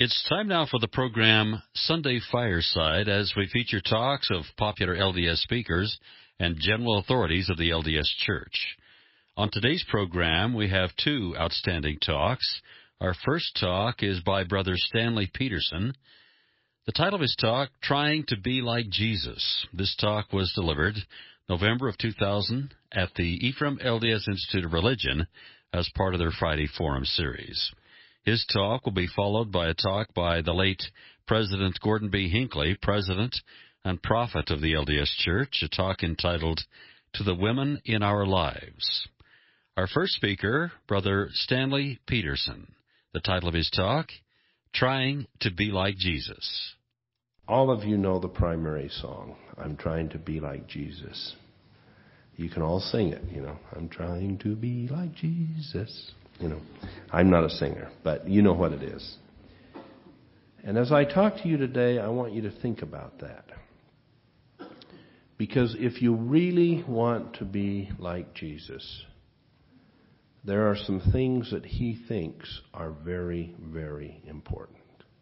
It's time now for the program Sunday Fireside as we feature talks of popular LDS speakers and general authorities of the LDS Church. On today's program, we have two outstanding talks. Our first talk is by Brother Stanley Peterson. The title of his talk, Trying to Be Like Jesus. This talk was delivered November of 2000 at the Ephraim LDS Institute of Religion as part of their Friday Forum series. His talk will be followed by a talk by the late President Gordon B. Hinckley, President and Prophet of the LDS Church, a talk entitled To the Women in Our Lives. Our first speaker, Brother Stanley Peterson. The title of his talk, Trying to Be Like Jesus. All of you know the primary song, I'm trying to be like Jesus. You can all sing it, I'm trying to be like Jesus. I'm not a singer, but you know what it is. And as I talk to you today, I want you to think about that. Because if you really want to be like Jesus, there are some things that he thinks are very, very important.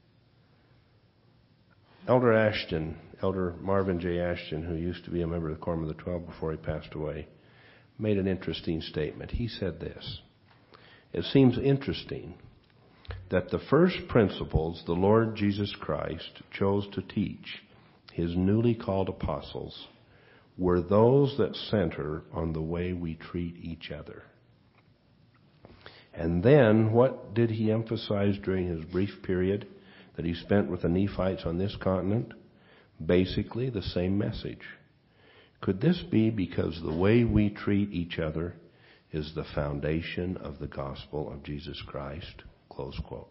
Elder Marvin J. Ashton, who used to be a member of the Quorum of the 12 before he passed away, made an interesting statement. He said this: it seems interesting that the first principles the Lord Jesus Christ chose to teach his newly called apostles were those that center on the way we treat each other. And then, what did he emphasize during his brief period that he spent with the Nephites on this continent? Basically, the same message. Could this be because the way we treat each other is the foundation of the gospel of Jesus Christ? Close quote.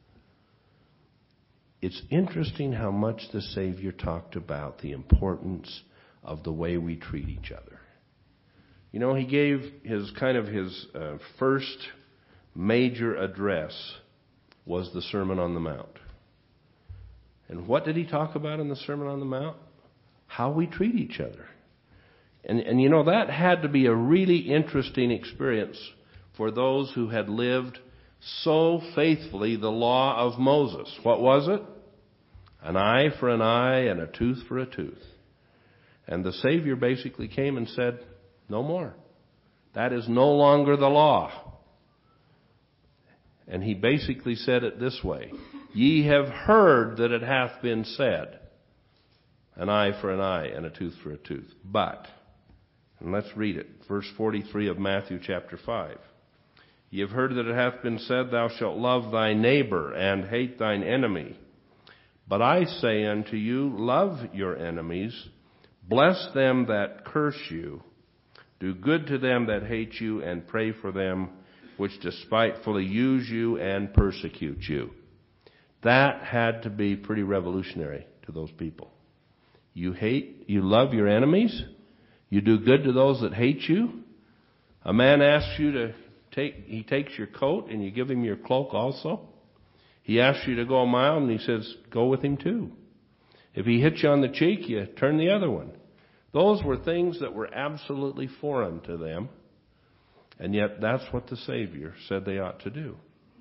It's interesting how much the Savior talked about the importance of the way we treat each other. He gave his first major address was the Sermon on the Mount. And what did he talk about in the Sermon on the Mount? How we treat each other. And that had to be a really interesting experience for those who had lived so faithfully the law of Moses. What was it? An eye for an eye and a tooth for a tooth. And the Savior basically came and said, no more. That is no longer the law. And he basically said it this way: ye have heard that it hath been said, an eye for an eye and a tooth for a tooth. But, and let's read it, verse 43 of Matthew chapter 5. Ye have heard that it hath been said, thou shalt love thy neighbor and hate thine enemy. But I say unto you, love your enemies, bless them that curse you, do good to them that hate you, and pray for them which despitefully use you and persecute you. That had to be pretty revolutionary to those people. You love your enemies. You do good to those that hate you. A man asks you to he takes your coat and you give him your cloak also. He asks you to go a mile and he says, go with him too. If he hits you on the cheek, you turn the other one. Those were things that were absolutely foreign to them. And yet that's what the Savior said they ought to do.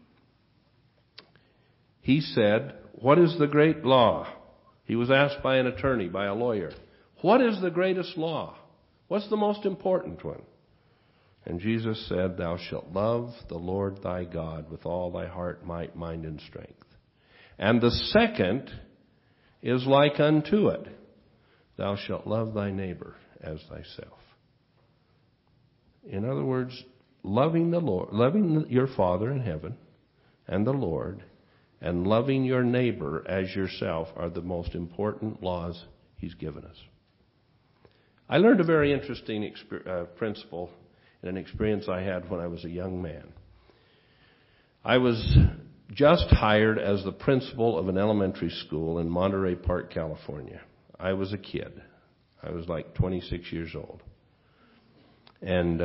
He said, what is the great law? He was asked by an attorney, by a lawyer, what is the greatest law? What's the most important one? And Jesus said, thou shalt love the Lord thy God with all thy heart, might, mind, and strength. And the second is like unto it. Thou shalt love thy neighbor as thyself. In other words, loving the Lord, loving your Father in heaven and the Lord, and loving your neighbor as yourself are the most important laws he's given us. I learned a very interesting principle in an experience I had when I was a young man. I was just hired as the principal of an elementary school in Monterey Park, California. I was a kid. I was like 26 years old. And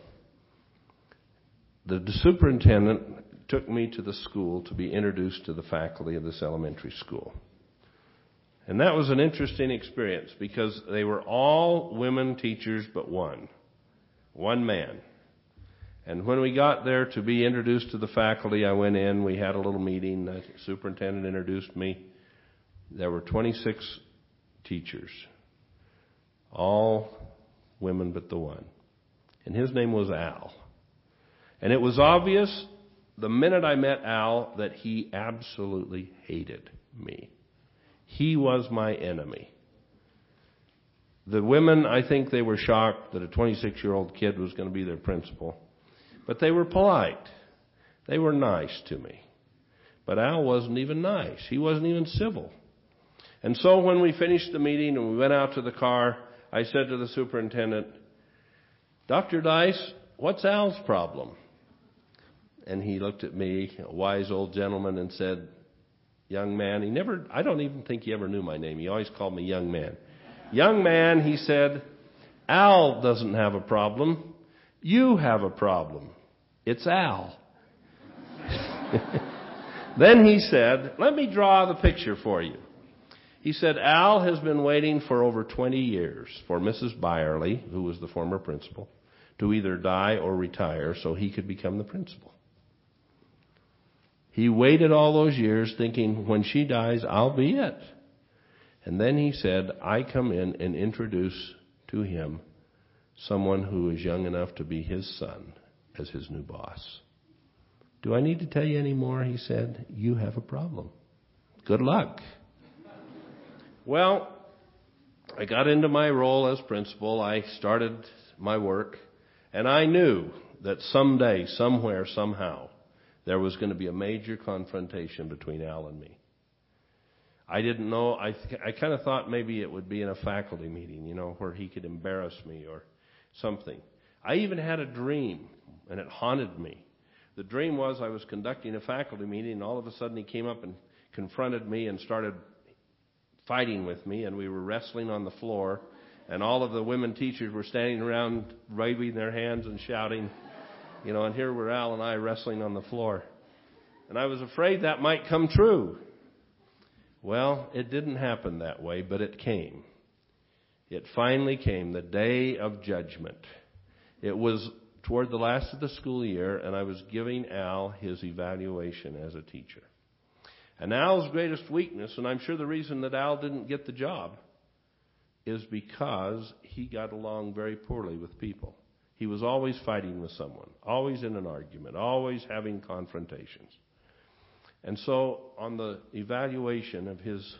the superintendent took me to the school to be introduced to the faculty of this elementary school. And that was an interesting experience because they were all women teachers but one man. And when we got there to be introduced to the faculty, I went in. We had a little meeting. The superintendent introduced me. There were 26 teachers, all women but the one. And his name was Al. And it was obvious the minute I met Al that he absolutely hated me. He was my enemy. The women, I think they were shocked that a 26-year-old kid was going to be their principal. But they were polite. They were nice to me. But Al wasn't even nice. He wasn't even civil. And so when we finished the meeting and we went out to the car, I said to the superintendent, "Dr. Dice, what's Al's problem?" And he looked at me, a wise old gentleman, and said, "Young man," I don't even think he ever knew my name. He always called me young man. "Young man," he said, "Al doesn't have a problem. You have a problem. It's Al." Then he said, "Let me draw the picture for you." He said, "Al has been waiting for over 20 years for Mrs. Byerly, who was the former principal, to either die or retire so he could become the principal. He waited all those years thinking, when she dies, I'll be it." And then he said, "I come in and introduce to him someone who is young enough to be his son as his new boss. Do I need to tell you any more?" He said, "You have a problem. Good luck." Well, I got into my role as principal. I started my work, and I knew that someday, somewhere, somehow, there was going to be a major confrontation between Al and me. I didn't know. I kind of thought maybe it would be in a faculty meeting, where he could embarrass me or something. I even had a dream, and it haunted me. The dream was I was conducting a faculty meeting, and all of a sudden he came up and confronted me and started fighting with me, and we were wrestling on the floor, and all of the women teachers were standing around waving their hands and shouting, and here were Al and I wrestling on the floor. And I was afraid that might come true. Well, it didn't happen that way, but it came. It finally came, the day of judgment. It was toward the last of the school year, and I was giving Al his evaluation as a teacher. And Al's greatest weakness, and I'm sure the reason that Al didn't get the job, is because he got along very poorly with people. He was always fighting with someone, always in an argument, always having confrontations. And so on the evaluation of his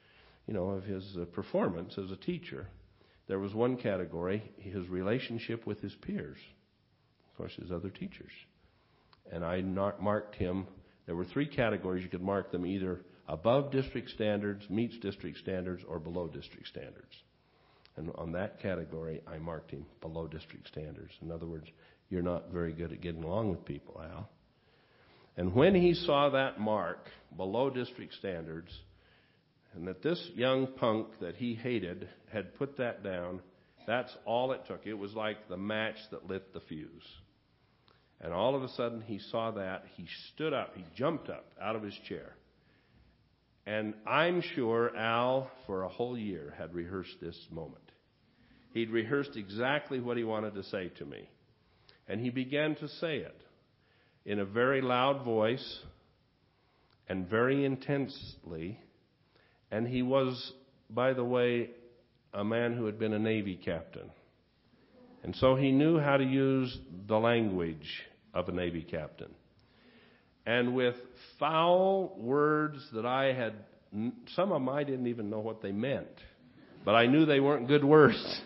performance as a teacher, there was one category, his relationship with his peers, of course, his other teachers. And I marked him. There were 3 categories. You could mark them either above district standards, meets district standards, or below district standards. And on that category, I marked him below district standards. In other words, you're not very good at getting along with people, Al. And when he saw that mark, below district standards, and that this young punk that he hated had put that down, that's all it took. It was like the match that lit the fuse. And all of a sudden he saw that. He stood up. He jumped up out of his chair. And I'm sure Al, for a whole year, had rehearsed this moment. He'd rehearsed exactly what he wanted to say to me. And he began to say it in a very loud voice and very intensely. And he was, by the way, a man who had been a Navy captain. And so he knew how to use the language of a Navy captain. And with foul words that some of them I didn't even know what they meant, but I knew they weren't good words.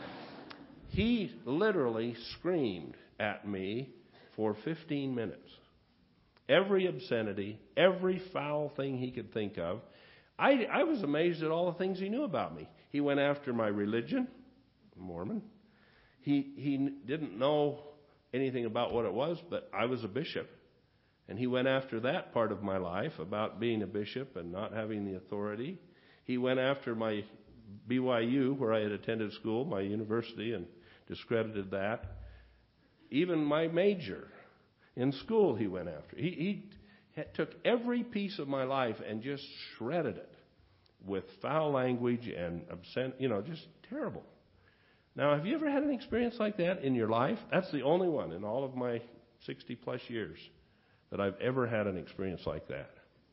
He literally screamed at me for 15 minutes. Every obscenity, every foul thing he could think of. I was amazed at all the things he knew about me. He went after my religion, Mormon. He didn't know anything about what it was, but I was a bishop. And he went after that part of my life about being a bishop and not having the authority. He went after my BYU, where I had attended school, my university, and discredited that. Even my major in school he went after. He took every piece of my life and just shredded it with foul language and just terrible. Now, have you ever had an experience like that in your life? That's the only one in all of my 60 plus years that I've ever had an experience like that.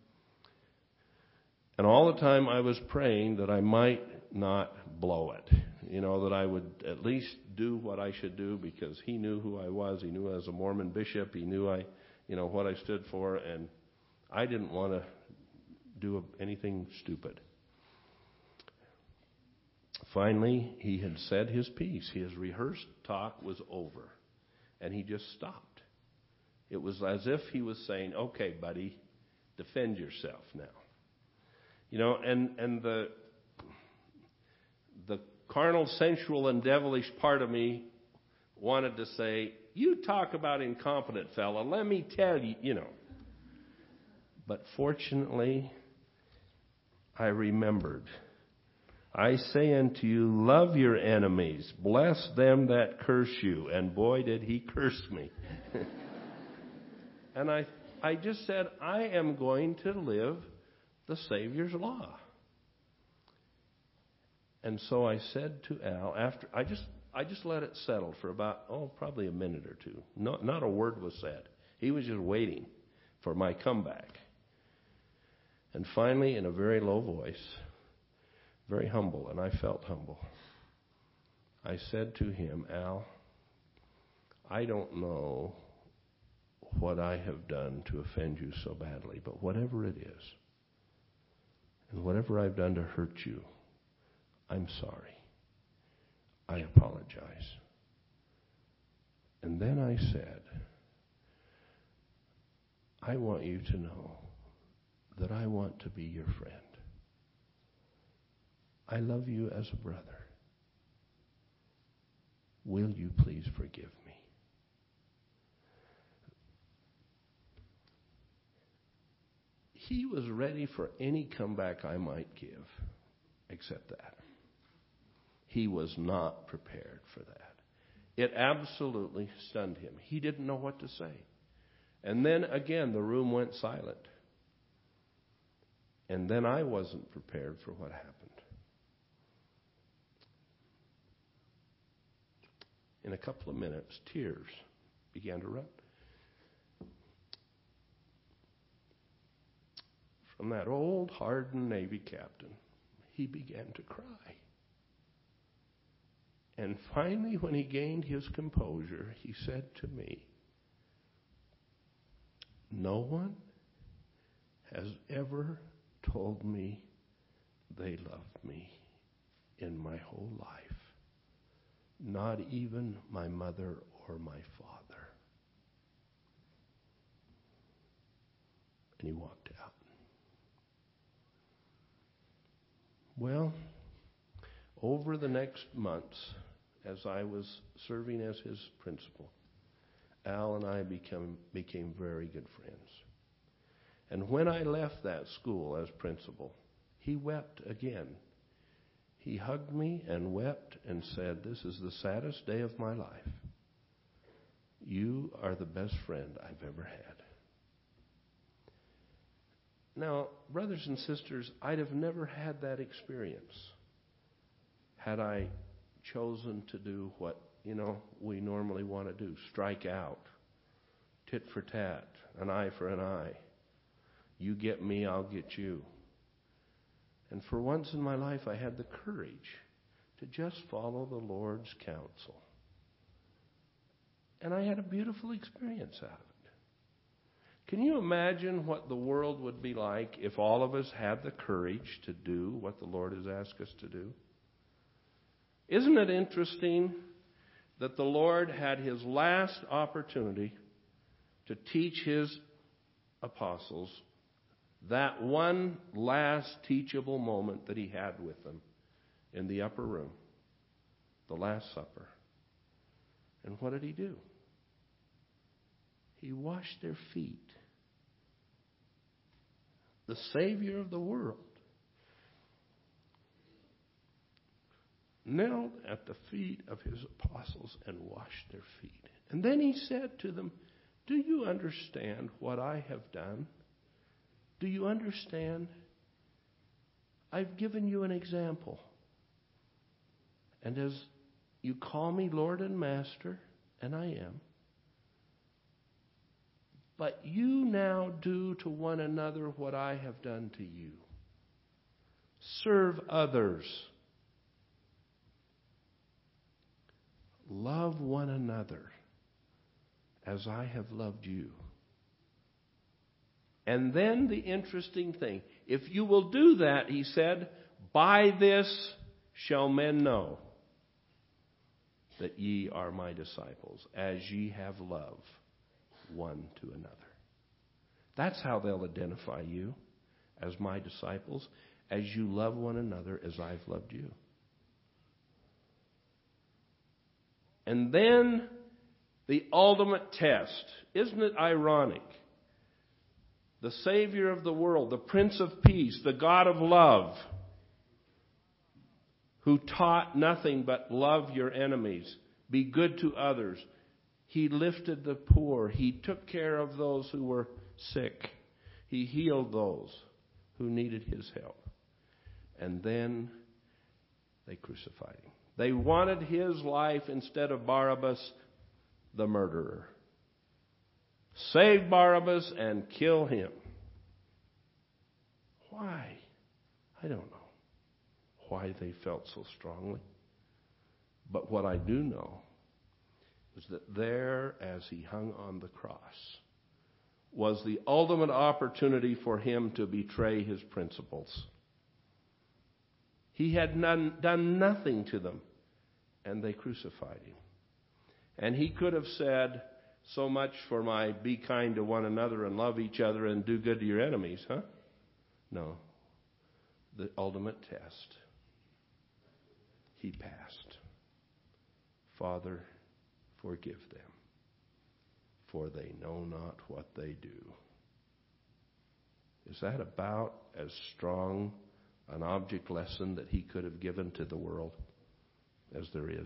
And all the time I was praying that I might not blow it. That I would at least do what I should do, because he knew who I was. He knew I was a Mormon bishop. He knew what I stood for, and I didn't want to do anything stupid. Finally, he had said his piece. His rehearsed talk was over, and he just stopped. It was as if he was saying, "Okay, buddy, defend yourself now." And the carnal, sensual, and devilish part of me wanted to say, "You talk about incompetent fella, let me tell you, But fortunately, I remembered. I say unto you, love your enemies, bless them that curse you. And boy, did he curse me. And I just said, I am going to live the Savior's law. And so I said to Al, after I just let it settle for about, probably a minute or two. Not a word was said. He was just waiting for my comeback. And finally, in a very low voice, very humble, and I felt humble, I said to him, Al, I don't know what I have done to offend you so badly, but whatever it is, and whatever I've done to hurt you, I'm sorry. I apologize. And then I said, I want you to know that I want to be your friend. I love you as a brother. Will you please forgive me? He was ready for any comeback I might give, except that. He was not prepared for that. It absolutely stunned him. He didn't know what to say. And then again, the room went silent. And then I wasn't prepared for what happened. In a couple of minutes, tears began to run. From that old hardened Navy captain, he began to cry. And finally, when he gained his composure, he said to me, no one has ever told me they loved me in my whole life. Not even my mother or my father. And he walked out. Well, over the next months, as I was serving as his principal, Al and I became very good friends. And when I left that school as principal, he wept again. He hugged me and wept and said, this is the saddest day of my life. You are the best friend I've ever had. Now, brothers and sisters, I'd have never had that experience had I chosen to do what, we normally want to do. Strike out. Tit for tat. An eye for an eye. You get me, I'll get you. And for once in my life, I had the courage to just follow the Lord's counsel. And I had a beautiful experience out of it. Can you imagine what the world would be like if all of us had the courage to do what the Lord has asked us to do? Isn't it interesting that the Lord had his last opportunity to teach his apostles that one last teachable moment that he had with them in the upper room, the Last Supper. And what did he do? He washed their feet. The Savior of the world knelt at the feet of his apostles and washed their feet. And then he said to them, do you understand what I have done? Do you understand? I've given you an example. And as you call me Lord and Master, and I am, But you now do to one another what I have done to you. Serve others. Love one another as I have loved you. And then the interesting thing, if you will do that, he said, by this shall men know that ye are my disciples, as ye have love one to another. That's how they'll identify you as my disciples, as you love one another as I've loved you. And then the ultimate test. Isn't it ironic? The Savior of the world, the Prince of Peace, the God of love, who taught nothing but love your enemies, be good to others. He lifted the poor. He took care of those who were sick. He healed those who needed his help. And then they crucified him. They wanted his life instead of Barabbas, the murderer. Save Barabbas and kill him. Why? I don't know why they felt so strongly. But what I do know is that there, as he hung on the cross, was the ultimate opportunity for him to betray his principles. He had done nothing to them, and they crucified him. And he could have said, so much for my be kind to one another and love each other and do good to your enemies, huh? No. The ultimate test. He passed. Father, forgive them, for they know not what they do. Is that about as strong an object lesson that he could have given to the world as there is?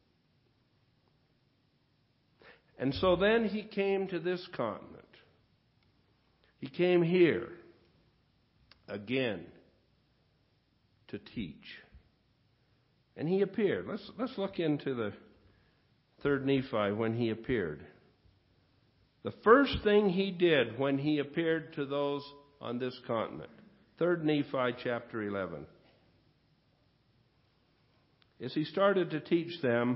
And so then he came to this continent. He came here again to teach. And he appeared. Let's look into the 3rd Nephi when he appeared. The first thing he did when he appeared to those on this continent, 3rd Nephi chapter 11, is he started to teach them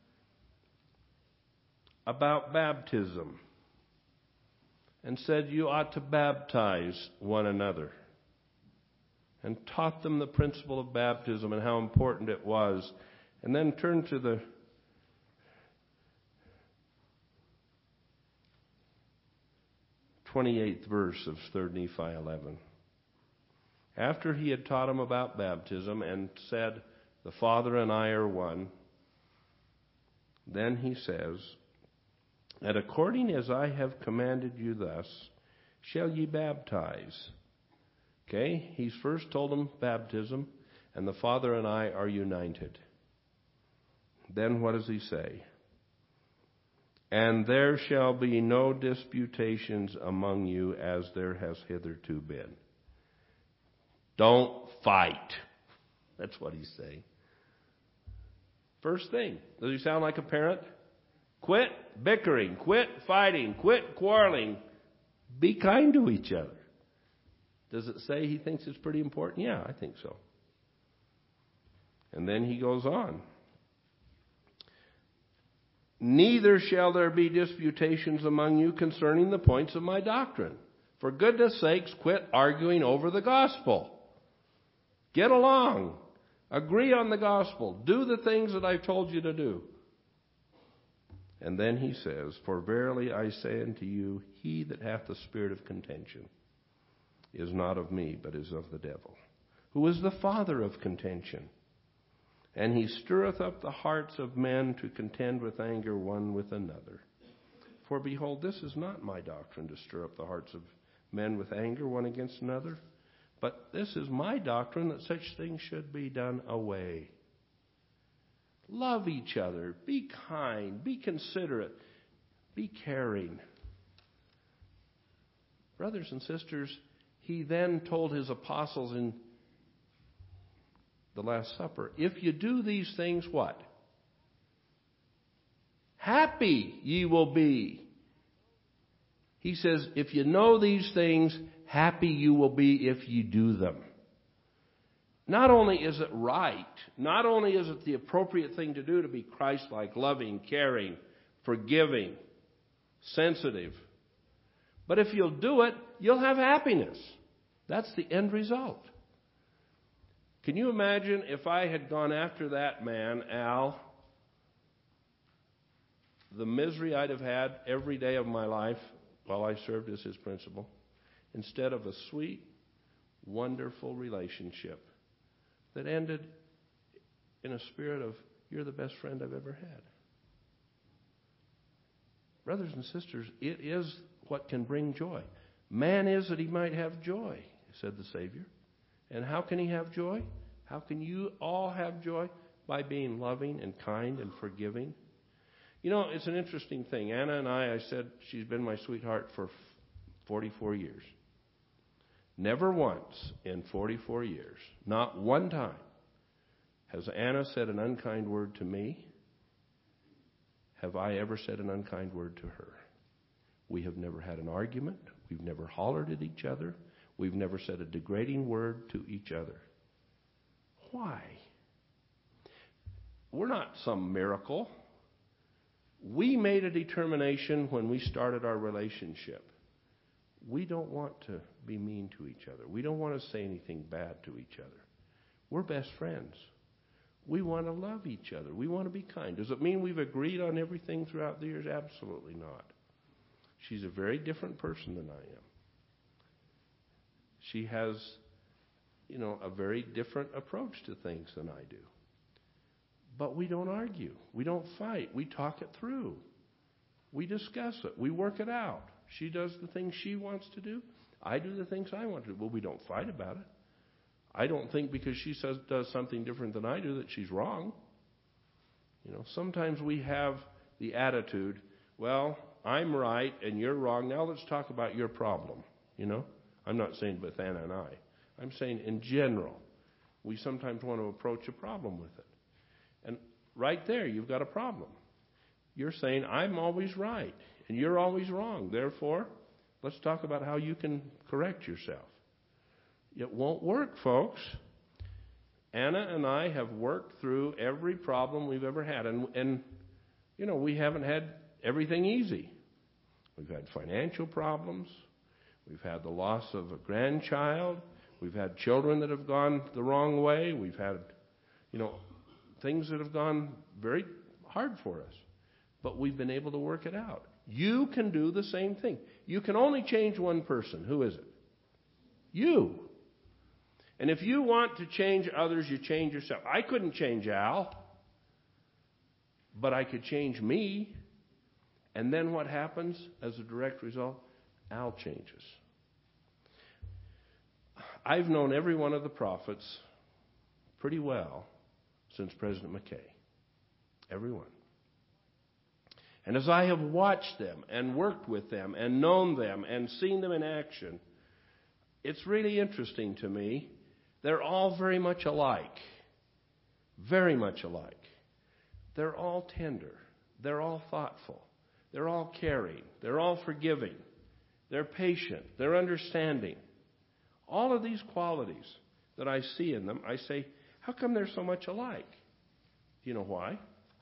about baptism and said you ought to baptize one another, and taught them the principle of baptism and how important it was. And then turned to the 28th verse of 3rd Nephi 11. After he had taught them about baptism and said, the Father and I are one, then he says, and according as I have commanded you thus, shall ye baptize. Okay, he's first told them baptism, and the Father and I are united. Then what does he say? And there shall be no disputations among you as there has hitherto been. Don't fight. That's what he's saying. First thing, does he sound like a parent? Quit bickering, quit fighting, quit quarreling. Be kind to each other. Does it say he thinks it's pretty important? Yeah, I think so. And then he goes on. Neither shall there be disputations among you concerning the points of my doctrine. For goodness sakes, quit arguing over the gospel. Get along. Agree on the gospel. Do the things that I've told you to do. And then he says, for verily I say unto you, he that hath the spirit of contention is not of me, but is of the devil, who is the father of contention. And he stirreth up the hearts of men to contend with anger one with another. For behold, this is not my doctrine, to stir up the hearts of men with anger one against another. But this is my doctrine, that such things should be done away. Love each other. Be kind. Be considerate. Be caring. Brothers and sisters, he then told his apostles in the Last Supper, if you do these things, what? Happy ye will be. He says, if you know these things, happy you will be if you do them. Not only is it right, not only is it the appropriate thing to do to be Christ-like, loving, caring, forgiving, sensitive, but if you'll do it, you'll have happiness. That's the end result. Can you imagine if I had gone after that man, Al, the misery I'd have had every day of my life while I served as his principal, instead of a sweet, wonderful relationship that ended in a spirit of, you're the best friend I've ever had. Brothers and sisters, it is what can bring joy. Man is that he might have joy, said the Savior. And how can he have joy? How can you all have joy? By being loving and kind and forgiving. You know, it's an interesting thing. Anna and I said she's been my sweetheart for 44 years. Never once in 44 years, not one time, has Anna said an unkind word to me. Have I ever said an unkind word to her? We have never had an argument. We've never hollered at each other. We've never said a degrading word to each other. Why? We're not some miracle. We made a determination when we started our relationship. We don't want to be mean to each other. We don't want to say anything bad to each other. We're best friends. We want to love each other. We want to be kind. Does it mean we've agreed on everything throughout the years? Absolutely not. She's a very different person than I am. She has, a very different approach to things than I do. But we don't argue. We don't fight. We talk it through. We discuss it. We work it out. She does the things she wants to do. I do the things I want to do. Well, we don't fight about it. I don't think because she does something different than I do that she's wrong. Sometimes we have the attitude, well, I'm right and you're wrong. Now let's talk about your problem. I'm not saying with Anna and I. I'm saying in general, we sometimes want to approach a problem with it. And right there, you've got a problem. You're saying, I'm always right and you're always wrong. Therefore, let's talk about how you can correct yourself. It won't work, folks. Anna and I have worked through every problem we've ever had. And we haven't had everything easy. We've had financial problems. We've had the loss of a grandchild. We've had children that have gone the wrong way. We've had, things that have gone very hard for us. But we've been able to work it out. You can do the same thing. You can only change one person. Who is it? You. And if you want to change others, you change yourself. I couldn't change Al, but I could change me. And then what happens as a direct result? Al changes. I've known every one of the prophets pretty well since President McKay. Every one. And as I have watched them and worked with them and known them and seen them in action, it's really interesting to me. They're all very much alike. Very much alike. They're all tender. They're all thoughtful. They're all caring. They're all forgiving. They're patient. They're understanding. All of these qualities that I see in them, I say, how come they're so much alike? Do you know why?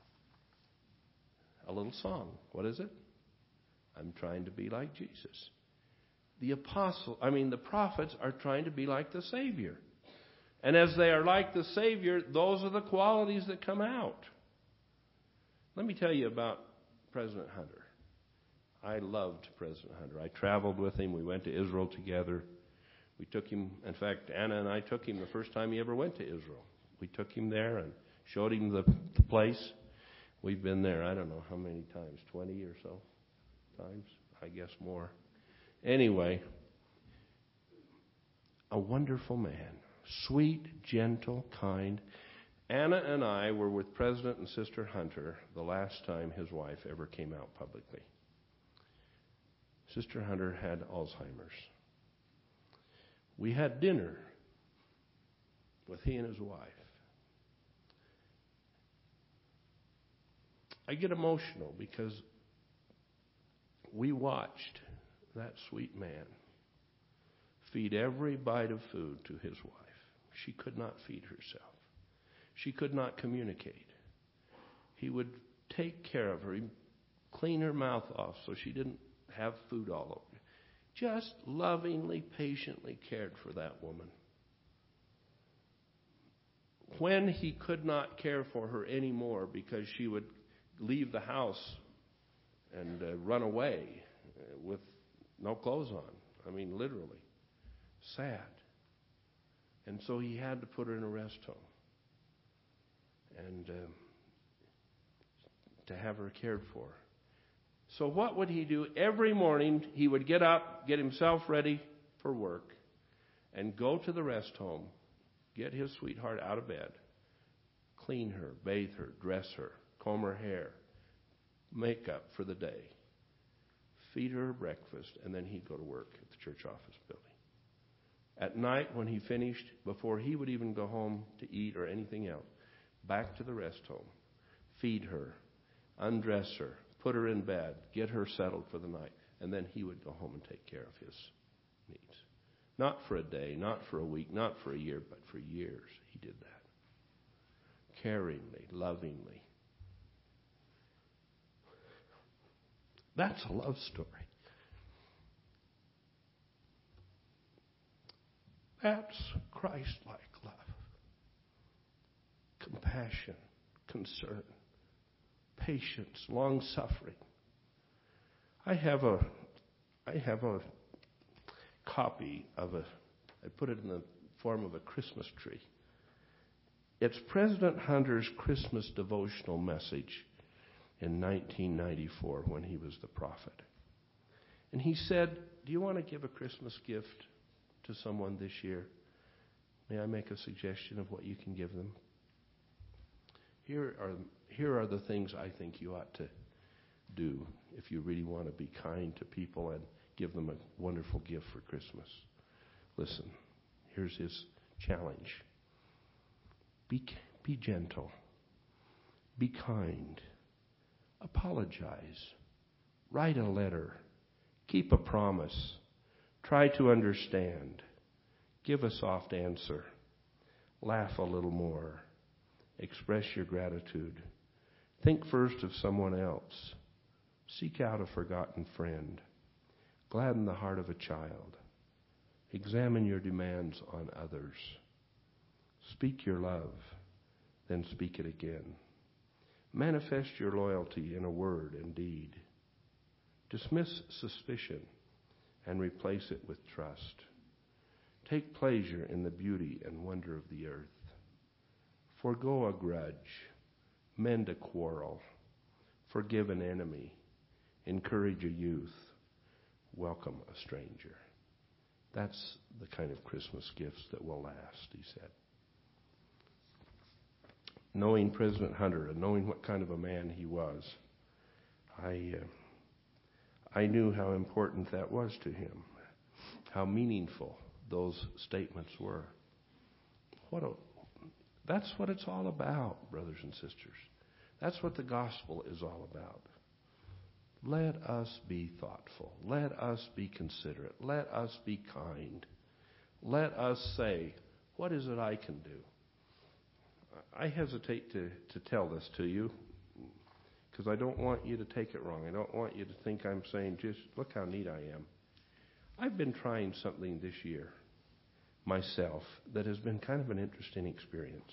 A little song. What is it? I'm trying to be like Jesus. The prophets are trying to be like the Savior. And as they are like the Savior, those are the qualities that come out. Let me tell you about President Hunter. I loved President Hunter. I traveled with him. We went to Israel together. We took him, in fact, Anna and I took him the first time he ever went to Israel. We took him there and showed him the place. We've been there, I don't know how many times, 20 or so times, I guess more. Anyway, a wonderful man, sweet, gentle, kind. Anna and I were with President and Sister Hunter the last time his wife ever came out publicly. Sister Hunter had Alzheimer's. We had dinner with he and his wife. I get emotional because we watched that sweet man, feed every bite of food to his wife. She could not feed herself. She could not communicate. He would take care of her. He'd clean her mouth off so she didn't have food all over. Just lovingly, patiently cared for that woman. When he could not care for her anymore because she would leave the house and run away with no clothes on. I mean, literally. Sad. And so he had to put her in a rest home. And to have her cared for. So what would he do? Every morning he would get up, get himself ready for work, and go to the rest home, get his sweetheart out of bed, clean her, bathe her, dress her, comb her hair, make up for the day, feed her breakfast, and then he'd go to work at the church office building. At night when he finished, before he would even go home to eat or anything else, back to the rest home, feed her, undress her, put her in bed, get her settled for the night, and then he would go home and take care of his needs. Not for a day, not for a week, not for a year, but for years he did that. Caringly, lovingly. That's a love story. That's Christ-like love. Compassion, concern, patience, long-suffering. I have a copy of I put it in the form of a Christmas tree. It's President Hunter's Christmas devotional message in 1994 when he was the prophet. And he said, do you want to give a Christmas gift to someone this year? May I make a suggestion of what you can give them? Here are the things I think you ought to do if you really want to be kind to people and give them a wonderful gift for Christmas. Listen, here's his challenge. Be gentle. Be kind. Apologize. Write a letter. Keep a promise. Try to understand. Give a soft answer. Laugh a little more. Express your gratitude. Think first of someone else. Seek out a forgotten friend. Gladden the heart of a child. Examine your demands on others. Speak your love, then speak it again. Manifest your loyalty in a word and deed. Dismiss suspicion and replace it with trust. Take pleasure in the beauty and wonder of the earth. Forgo a grudge. Mend a quarrel. Forgive an enemy. Encourage a youth. Welcome a stranger. That's the kind of Christmas gifts that will last, he said. Knowing President Hunter and knowing what kind of a man he was, I knew how important that was to him, how meaningful those statements were. That's what it's all about, brothers and sisters. That's what the gospel is all about. Let us be thoughtful. Let us be considerate. Let us be kind. Let us say, what is it I can do? I hesitate to tell this to you because I don't want you to take it wrong. I don't want you to think I'm saying, just look how neat I am. I've been trying something this year myself that has been kind of an interesting experience.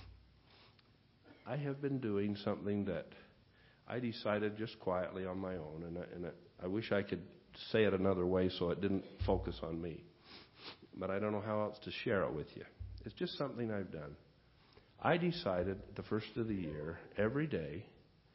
I have been doing something that I decided just quietly on my own, and I wish I could say it another way so it didn't focus on me. But I don't know how else to share it with you. It's just something I've done. I decided the first of the year, every day,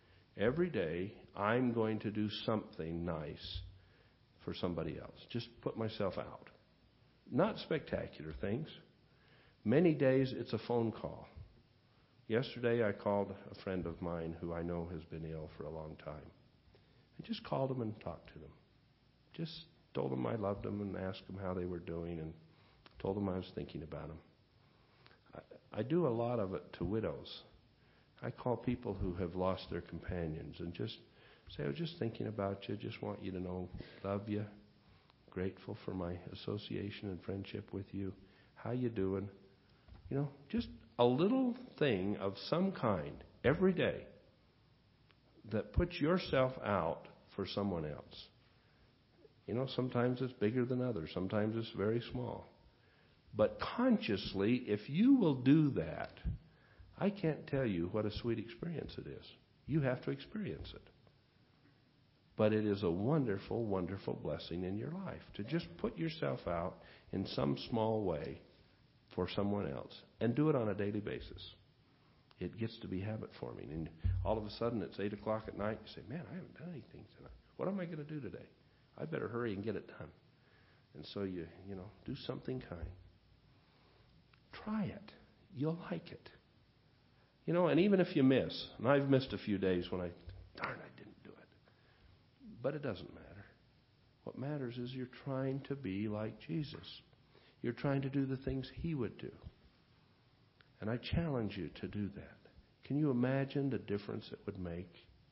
I'm going to do something nice for somebody else. Just put myself out. Not spectacular things. Many days it's a phone call. Yesterday I called a friend of mine who I know has been ill for a long time. I just called him and talked to them. Just told them I loved them and asked them how they were doing and told them I was thinking about them. I do a lot of it to widows. I call people who have lost their companions and just say, I was just thinking about you, just want you to know, love you. grateful for my association and friendship with you. How you doing? Just a little thing of some kind every day that puts yourself out for someone else. Sometimes it's bigger than others. Sometimes it's very small. But consciously, if you will do that, I can't tell you what a sweet experience it is. You have to experience it. But it is a wonderful, wonderful blessing in your life to just put yourself out in some small way for someone else and do it on a daily basis. It gets to be habit forming. And all of a sudden it's 8 o'clock at night. You say, man, I haven't done anything tonight. What am I going to do today? I better hurry and get it done. And so you do something kind. Try it. You'll like it. And even if you miss, and I've missed a few days when I didn't do it. But it doesn't matter. What matters is you're trying to be like Jesus. You're trying to do the things He would do. And I challenge you to do that. Can you imagine the difference it would make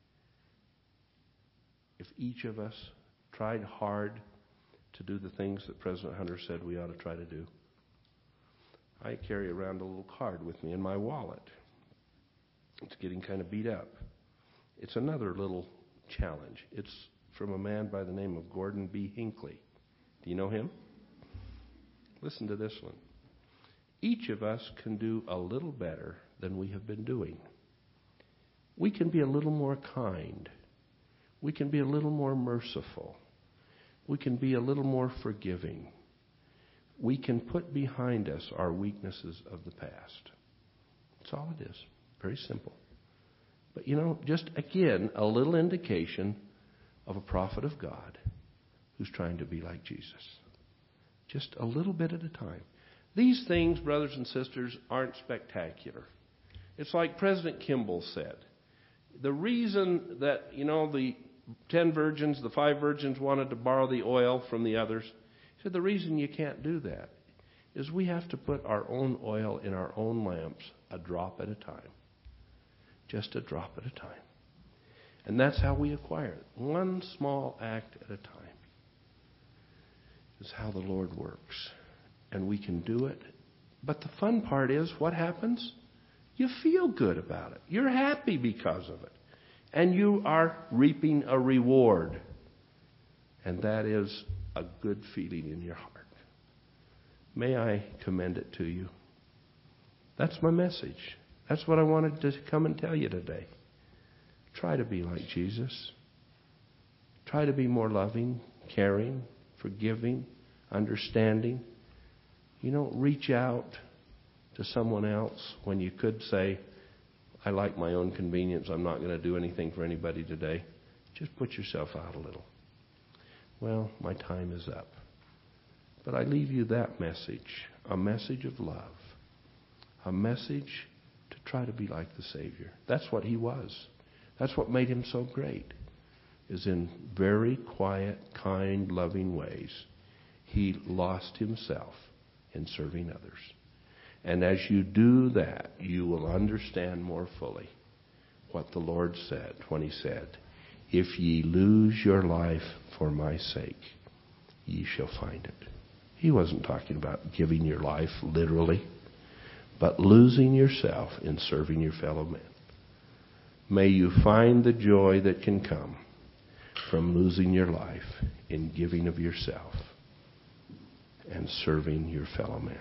if each of us tried hard to do the things that President Hunter said we ought to try to do? I carry around a little card with me in my wallet. It's getting kind of beat up. It's another little challenge. It's from a man by the name of Gordon B. Hinckley. Do you know him? Listen to this one. Each of us can do a little better than we have been doing. We can be a little more kind. We can be a little more merciful. We can be a little more forgiving. We can put behind us our weaknesses of the past. That's all it is. Very simple. But just again, a little indication of a prophet of God who's trying to be like Jesus. Just a little bit at a time. These things, brothers and sisters, aren't spectacular. It's like President Kimball said. The reason that, the 10 virgins, the 5 virgins wanted to borrow the oil from the others, he said the reason you can't do that is we have to put our own oil in our own lamps a drop at a time. Just a drop at a time. And that's how we acquire it. One small act at a time is how the Lord works. And we can do it. But the fun part is, what happens? You feel good about it. You're happy because of it. And you are reaping a reward. And that is a good feeling in your heart. May I commend it to you. That's my message. That's what I wanted to come and tell you today. Try to be like Jesus. Try to be more loving, caring, forgiving, understanding. Reach out to someone else when you could say, I like my own convenience. I'm not going to do anything for anybody today. Just put yourself out a little. Well, my time is up. But I leave you that message, a message of love, a message to try to be like the Savior. That's what He was. That's what made Him so great, is in very quiet, kind, loving ways, He lost Himself in serving others. And as you do that, you will understand more fully what the Lord said when He said, if ye lose your life for my sake, ye shall find it. He wasn't talking about giving your life literally, but losing yourself in serving your fellow men. May you find the joy that can come from losing your life in giving of yourself and serving your fellow men.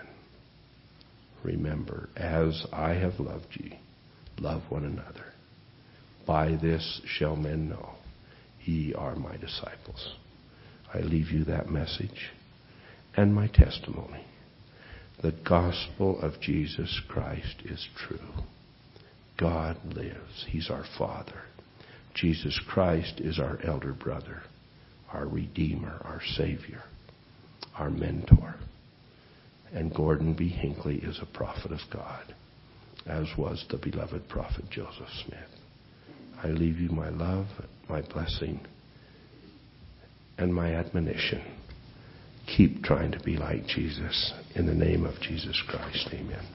Remember, as I have loved ye, love one another. By this shall men know ye are my disciples. I leave you that message and my testimony. The gospel of Jesus Christ is true. God lives. He's our Father. Jesus Christ is our elder brother, our Redeemer, our Savior, our mentor. And Gordon B. Hinckley is a prophet of God, as was the beloved prophet Joseph Smith. I leave you my love, my blessing, and my admonition. Keep trying to be like Jesus. In the name of Jesus Christ, amen.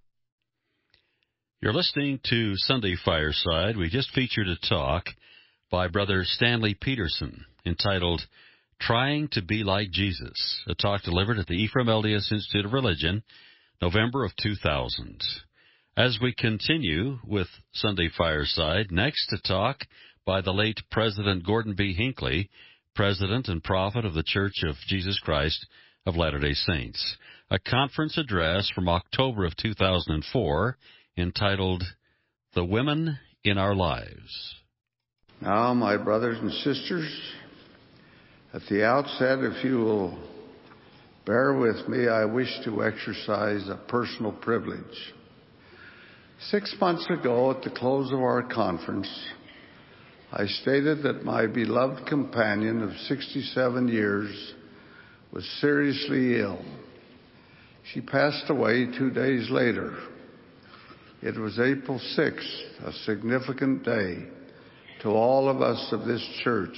You're listening to Sunday Fireside. We just featured a talk by Brother Stanley Peterson entitled Trying to Be Like Jesus, a talk delivered at the Ephraim LDS Institute of Religion, November of 2000. As we continue with Sunday Fireside, next a talk by the late President Gordon B. Hinckley, President and Prophet of the Church of Jesus Christ of Latter-day Saints, a conference address from October of 2004 entitled The Women in Our Lives. Now, my brothers and sisters, at the outset, if you will bear with me, I wish to exercise a personal privilege. 6 months ago, at the close of our conference, I stated that my beloved companion of 67 years was seriously ill. She passed away 2 days later. It was April 6th, a significant day to all of us of this church.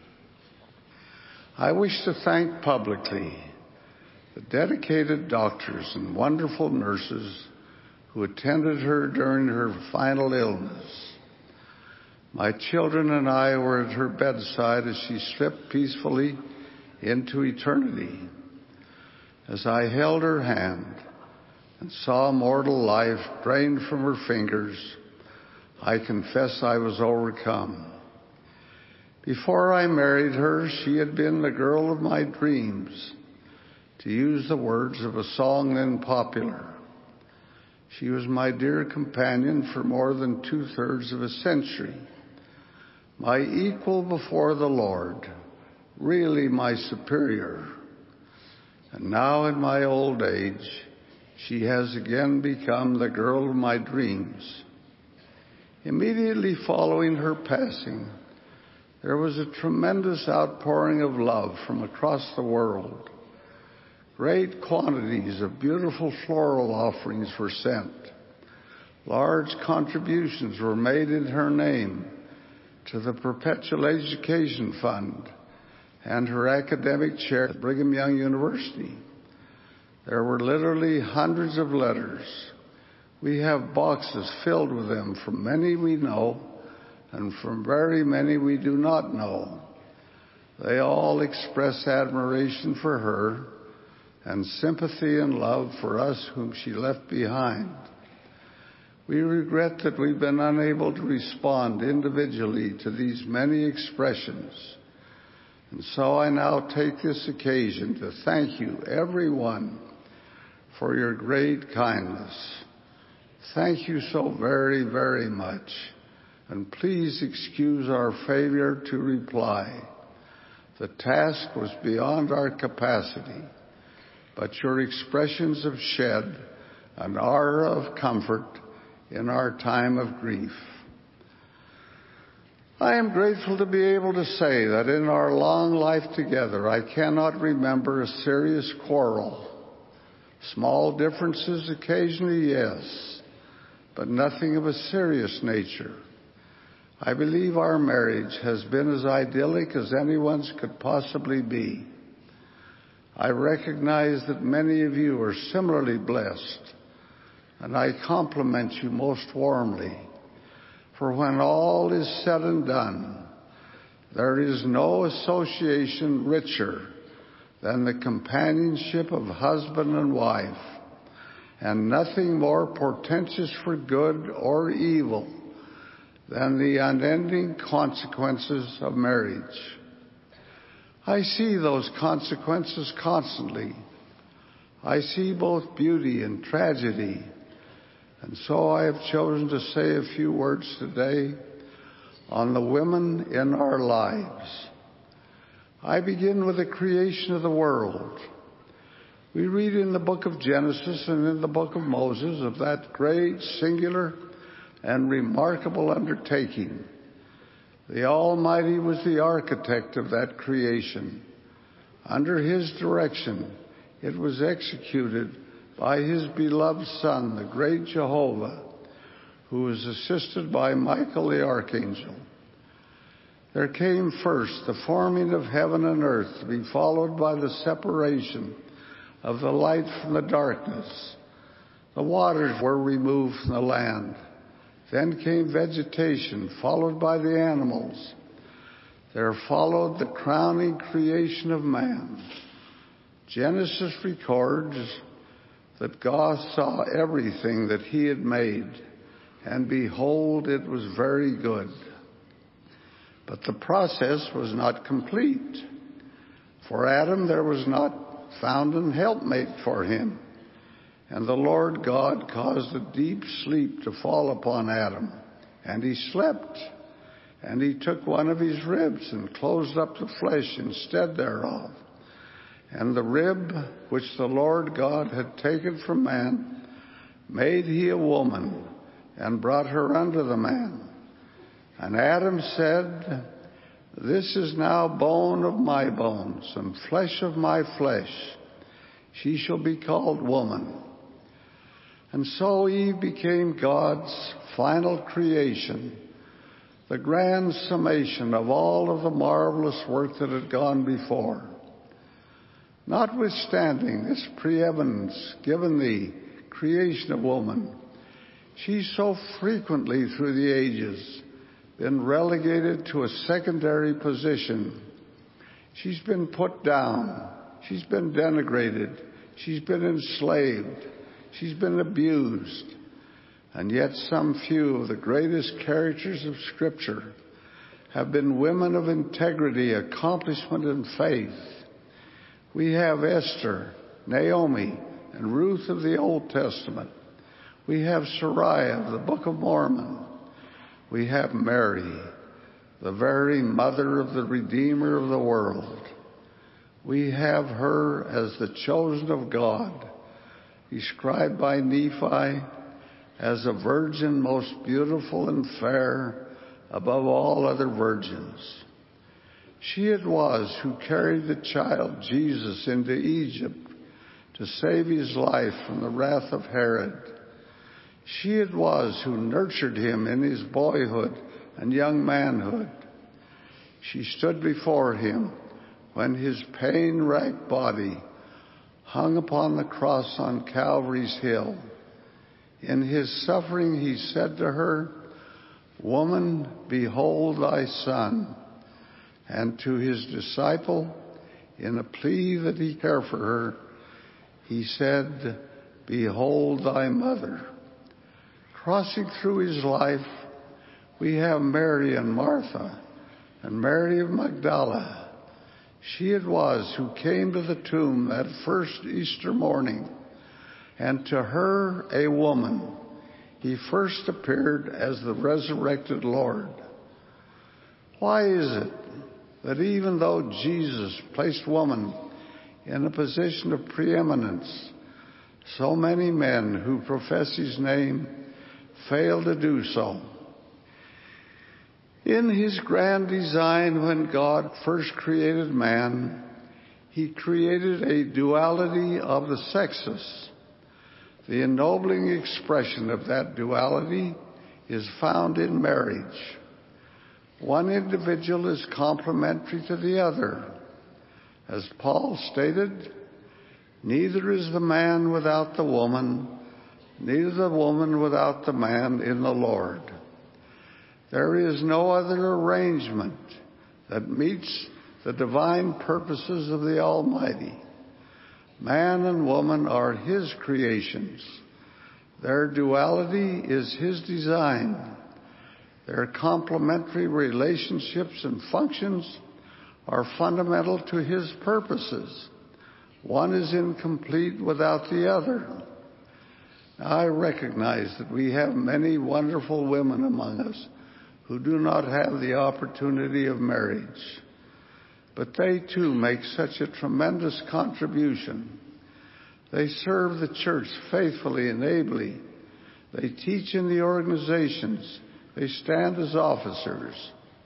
I wish to thank publicly the dedicated doctors and wonderful nurses who attended her during her final illness. My children and I were at her bedside as she slipped peacefully into eternity. As I held her hand and saw mortal life drained from her fingers, I confess I was overcome. Before I married her, she had been the girl of my dreams, to use the words of a song then popular. She was my dear companion for more than 2/3 of a century, my equal before the Lord, really my superior. And now in my old age, she has again become the girl of my dreams. Immediately following her passing, there was a tremendous outpouring of love from across the world. Great quantities of beautiful floral offerings were sent. Large contributions were made in her name to the Perpetual Education Fund and her academic chair at Brigham Young University. There were literally hundreds of letters. We have boxes filled with them from many we know and from very many we do not know. They all express admiration for her and sympathy and love for us whom she left behind. We regret that we've been unable to respond individually to these many expressions. And so I now take this occasion to thank you, everyone, for your great kindness. Thank you so very, very much. And please excuse our failure to reply. The task was beyond our capacity, but your expressions have shed an aura of comfort in our time of grief. I am grateful to be able to say that in our long life together, I cannot remember a serious quarrel. Small differences occasionally, yes, but nothing of a serious nature. I believe our marriage has been as idyllic as anyone's could possibly be. I recognize that many of you are similarly blessed, and I compliment you most warmly. For when all is said and done, there is no association richer than the companionship of husband and wife, and nothing more portentous for good or evil than the unending consequences of marriage. I see those consequences constantly. I see both beauty and tragedy. And so I have chosen to say a few words today on the women in our lives. I begin with the creation of the world. We read in the book of Genesis and in the book of Moses of that great, singular, and remarkable undertaking. The Almighty was the architect of that creation. Under His direction, it was executed by His beloved Son, the great Jehovah, who was assisted by Michael the archangel. There came first the forming of heaven and earth, to be followed by the separation of the light from the darkness. The waters were removed from the land. Then came vegetation, followed by the animals. there followed the crowning creation of man. Genesis records that God saw everything that he had made, and behold, it was very good. But the process was not complete. For Adam there was not found an helpmate for him. And the Lord God caused a deep sleep to fall upon Adam, and he slept. And he took one of his ribs and closed up the flesh instead thereof. And the rib which the Lord God had taken from man made he a woman, and brought her unto the man. And Adam said, This is now bone of my bones, and flesh of my flesh. She shall be called woman. And so Eve became God's final creation, the grand summation of all of the marvelous work that had gone before. Notwithstanding this preeminence given the creation of woman, she's so frequently through the ages been relegated to a secondary position. She's been put down. She's been denigrated. She's been enslaved. She's been abused. And yet some few of the greatest characters of Scripture have been women of integrity, accomplishment, and faith. We have Esther, Naomi, and Ruth of the Old Testament. We have Sarai of the Book of Mormon. We have Mary, the very mother of the Redeemer of the world. We have her as the chosen of God, described by Nephi as a virgin most beautiful and fair above all other virgins. She it was who carried the child Jesus into Egypt to save his life from the wrath of Herod. She it was who nurtured him in his boyhood and young manhood. She stood before him when his pain-racked body hung upon the cross on Calvary's hill. In his suffering he said to her, Woman, behold thy son. And to his disciple, in a plea that he care for her, he said, Behold thy mother. Crossing through his life, we have Mary and Martha, and Mary of Magdala. She it was who came to the tomb that first Easter morning, and to her, a woman, he first appeared as the resurrected Lord. Why is it that even though Jesus placed woman in a position of preeminence, so many men who profess his name fail to do so? In his grand design, when God first created man, he created a duality of the sexes. The ennobling expression of that duality is found in marriage. One individual is complementary to the other. As Paul stated, neither is the man without the woman, neither the woman without the man in the Lord. There is no other arrangement that meets the divine purposes of the Almighty. Man and woman are his creations. Their duality is his design. Their complementary relationships and functions are fundamental to his purposes. One is incomplete without the other. Now, I recognize that we have many wonderful women among us who do not have the opportunity of marriage. But they too make such a tremendous contribution. They serve the church faithfully and ably. They teach in the organizations. They stand as officers.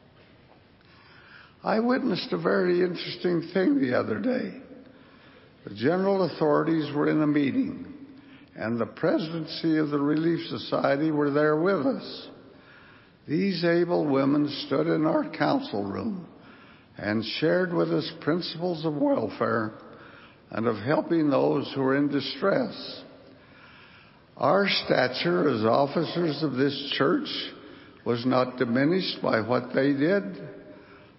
I witnessed a very interesting thing the other day. The general authorities were in a meeting, and the presidency of the Relief Society were there with us. These able women stood in our council room and shared with us principles of welfare and of helping those who are in distress. Our stature as officers of this church was not diminished by what they did.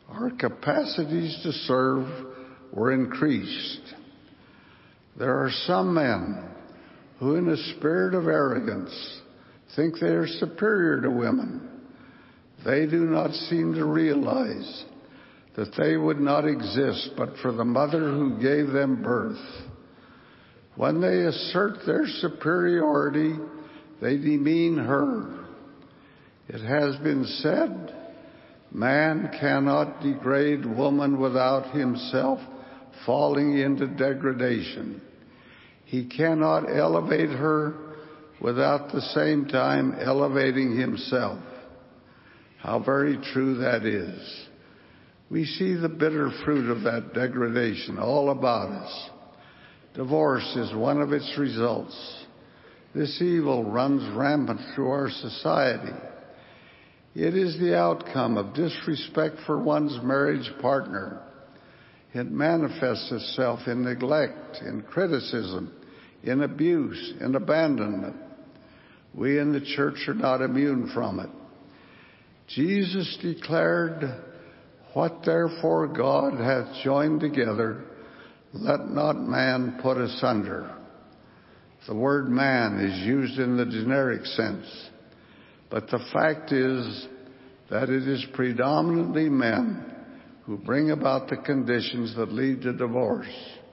Our capacities to serve were increased. There are some men who, in a spirit of arrogance, think they are superior to women. They do not seem to realize that they would not exist but for the mother who gave them birth. When they assert their superiority, they demean her. It has been said, man cannot degrade woman without himself falling into degradation. He cannot elevate her without the same time elevating himself. How very true that is. We see the bitter fruit of that degradation all about us. Divorce is one of its results. This evil runs rampant through our society. It is the outcome of disrespect for one's marriage partner. It manifests itself in neglect, in criticism, in abuse, in abandonment. We in the church are not immune from it. Jesus declared, "What therefore God hath joined together, let not man put asunder." The word man is used in the generic sense, but the fact is that it is predominantly men who bring about the conditions that lead to divorce.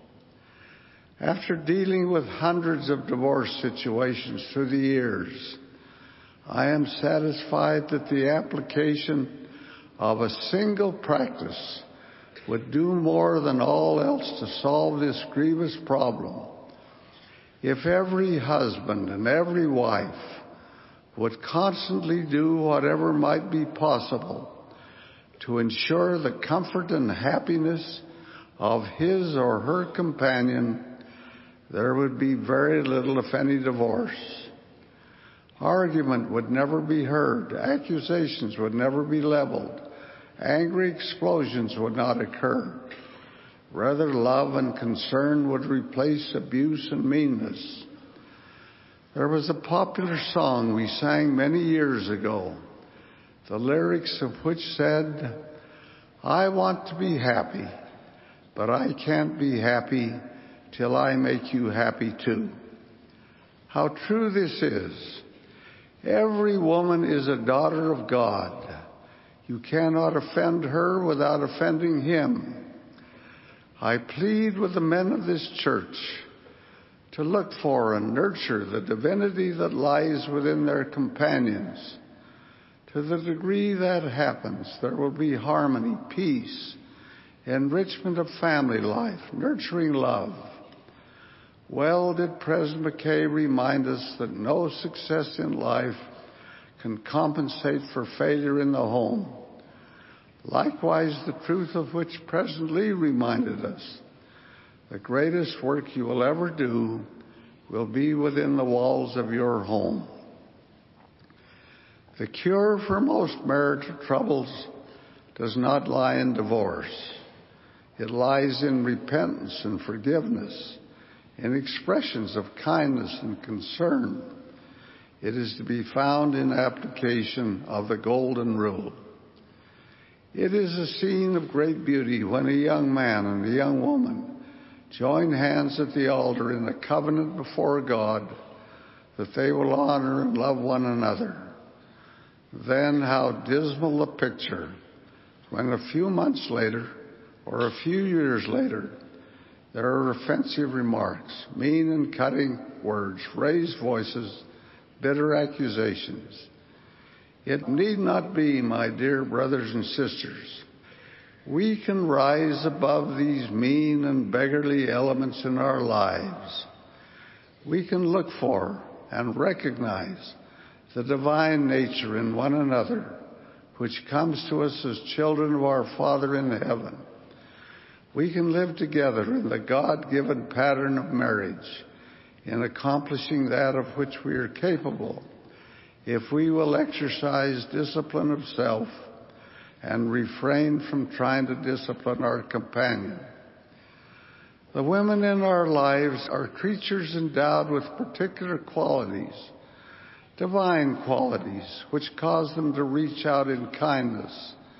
After dealing with hundreds of divorce situations through the years, I am satisfied that the application of a single practice would do more than all else to solve this grievous problem. If every husband and every wife would constantly do whatever might be possible to ensure the comfort and happiness of his or her companion, there would be very little, if any, divorce. Argument would never be heard. Accusations would never be leveled. Angry explosions would not occur. Rather, love and concern would replace abuse and meanness. There was a popular song we sang many years ago, the lyrics of which said, "I want to be happy, but I can't be happy till I make you happy too." How true this is. Every woman is a daughter of God. You cannot offend her without offending Him. I plead with the men of this church to look for and nurture the divinity that lies within their companions. To the degree that happens, there will be harmony, peace, enrichment of family life, nurturing love. Well did President McKay remind us that no success in life can compensate for failure in the home. Likewise, the truth of which President Lee reminded us, the greatest work you will ever do will be within the walls of your home. The cure for most marital troubles does not lie in divorce. It lies in repentance and forgiveness, in expressions of kindness and concern. It is to be found in application of the Golden Rule. It is a scene of great beauty when a young man and a young woman join hands at the altar in a covenant before God that they will honor and love one another. Then how dismal a picture when a few months later or a few years later there are offensive remarks, mean and cutting words, raised voices, bitter accusations. It need not be, my dear brothers and sisters. We can rise above these mean and beggarly elements in our lives. We can look for and recognize the divine nature in one another, which comes to us as children of our Father in heaven. We can live together in the God-given pattern of marriage, in accomplishing that of which we are capable, if we will exercise discipline of self and refrain from trying to discipline our companion. The women in our lives are creatures endowed with particular qualities, divine qualities, which cause them to reach out in kindness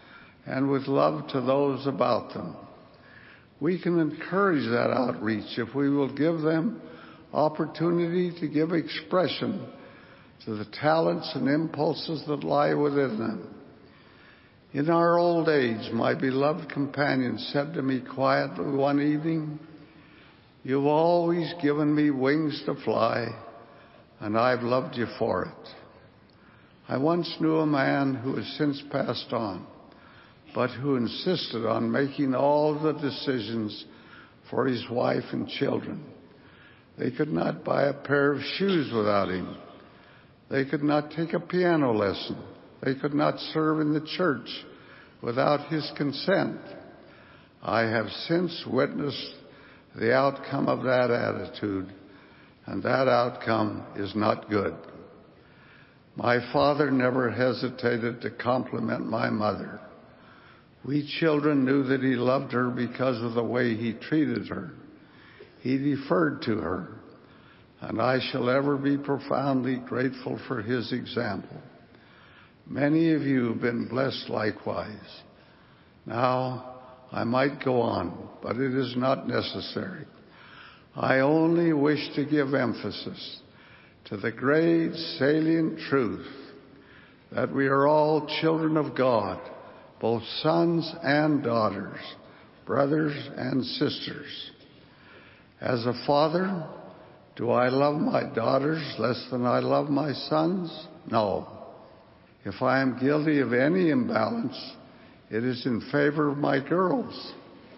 and with love to those about them. We can encourage that outreach if we will give them opportunity to give expression to the talents and impulses that lie within them. In our old age, my beloved companion said to me quietly one evening, "You've always given me wings to fly, and I've loved you for it." I once knew a man who has since passed on, but who insisted on making all the decisions for his wife and children. They could not buy a pair of shoes without him. They could not take a piano lesson. They could not serve in the church without his consent. I have since witnessed the outcome of that attitude, and that outcome is not good. My father never hesitated to compliment my mother. We children knew that he loved her because of the way he treated her. He deferred to her, and I shall ever be profoundly grateful for his example. Many of you have been blessed likewise. Now, I might go on, but it is not necessary. I only wish to give emphasis to the great salient truth that we are all children of God, both sons and daughters, brothers and sisters. As a father, do I love my daughters less than I love my sons? No. If I am guilty of any imbalance, it is in favor of my girls.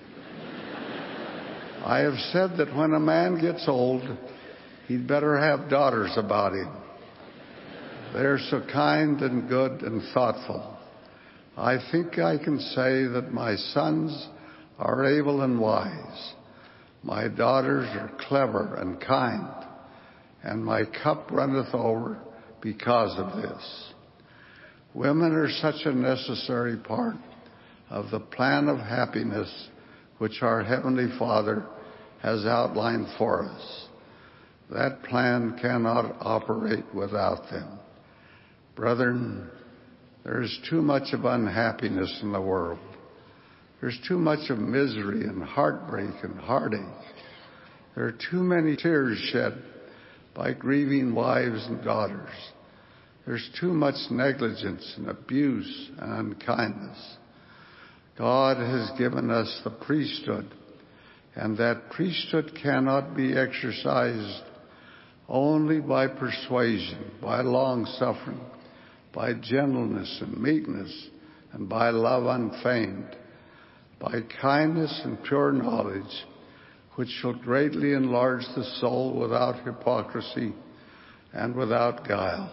I have said that when a man gets old, he'd better have daughters about him. They're so kind and good and thoughtful. I think I can say that my sons are able and wise. My daughters are clever and kind, and my cup runneth over because of this. Women are such a necessary part of the plan of happiness which our Heavenly Father has outlined for us. That plan cannot operate without them. Brethren, there is too much of unhappiness in the world. There's too much of misery and heartbreak and heartache. There are too many tears shed by grieving wives and daughters. There's too much negligence and abuse and unkindness. God has given us the priesthood, and that priesthood cannot be exercised only by persuasion, by long-suffering, by gentleness and meekness, and by love unfeigned, by kindness and pure knowledge, which shall greatly enlarge the soul without hypocrisy and without guile.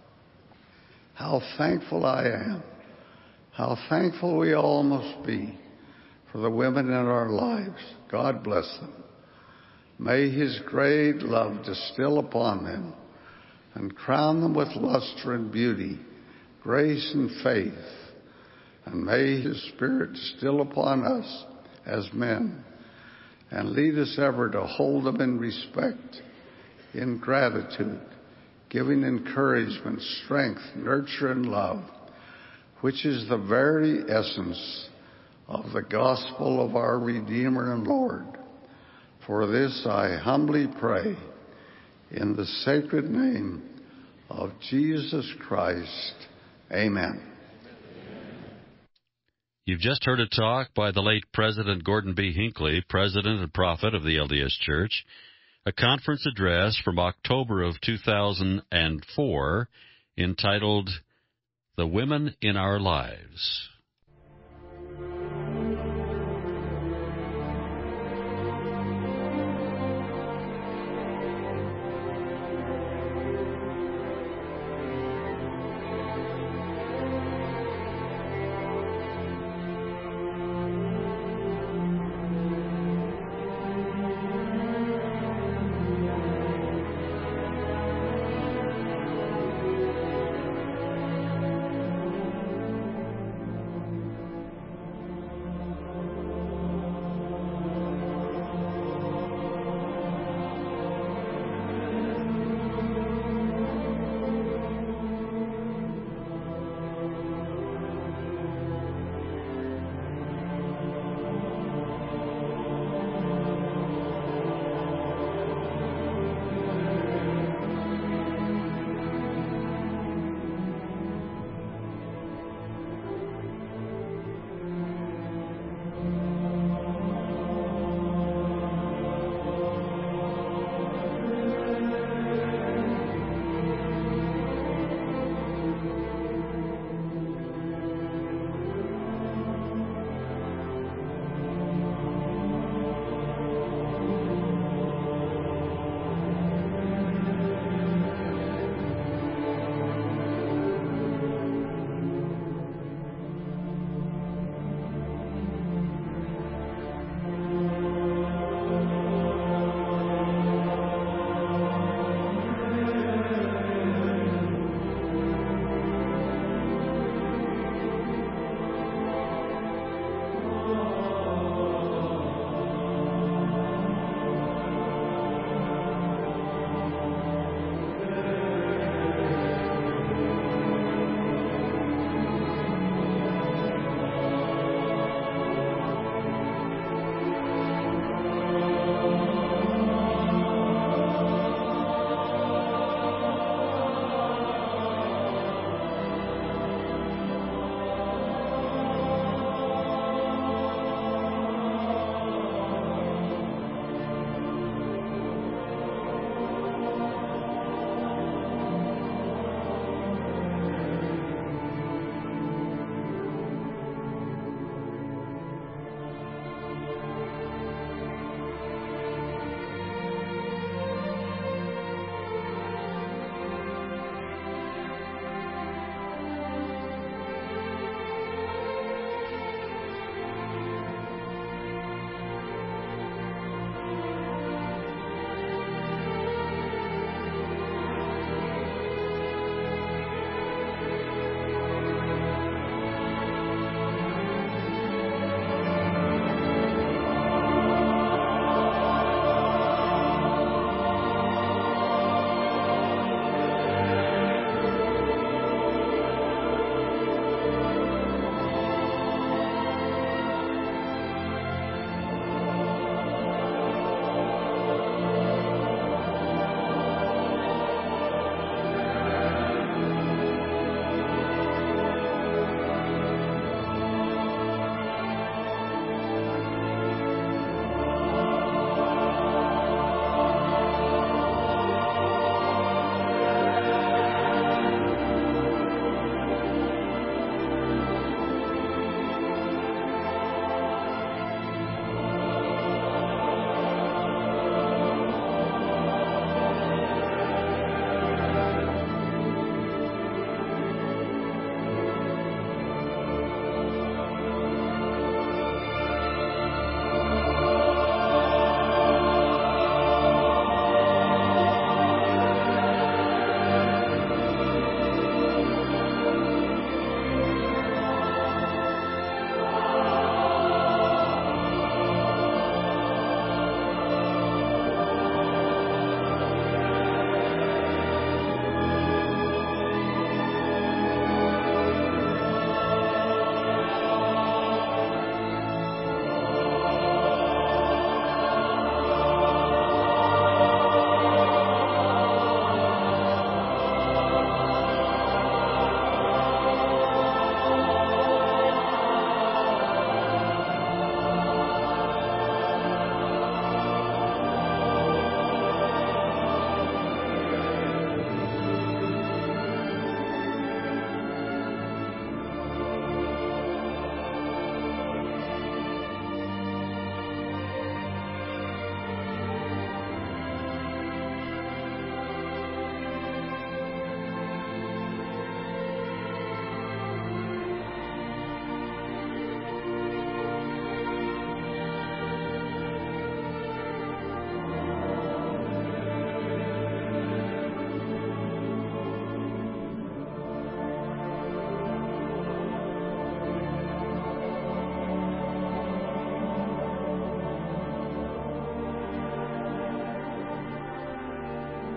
How thankful I am, how thankful we all must be for the women in our lives. God bless them. May His great love distill upon them and crown them with luster and beauty, grace and faith. And may His Spirit distill upon us as men and lead us ever to hold them in respect, in gratitude, giving encouragement, strength, nurture, and love, which is the very essence of the gospel of our Redeemer and Lord. For this I humbly pray in the sacred name of Jesus Christ. Amen. You've just heard a talk by the late President Gordon B. Hinckley, President and Prophet of the LDS Church, a conference address from October of 2004 entitled The Women in Our Lives.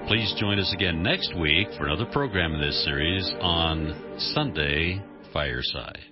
Please join us again next week for another program in this series on Sunday Fireside.